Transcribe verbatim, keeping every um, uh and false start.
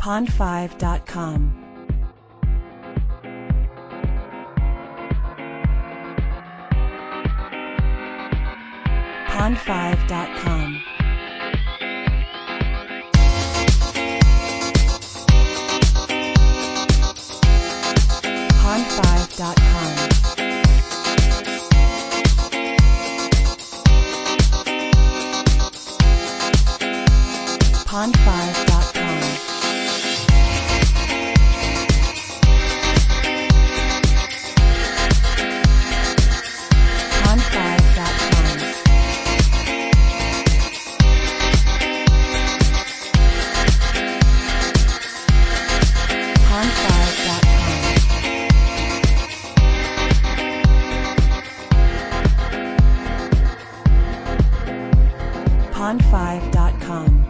pond five dot com. pond five dot com. pond five dot com. pond five dot com. pond five dot com. pond five dot com. pond five dot com.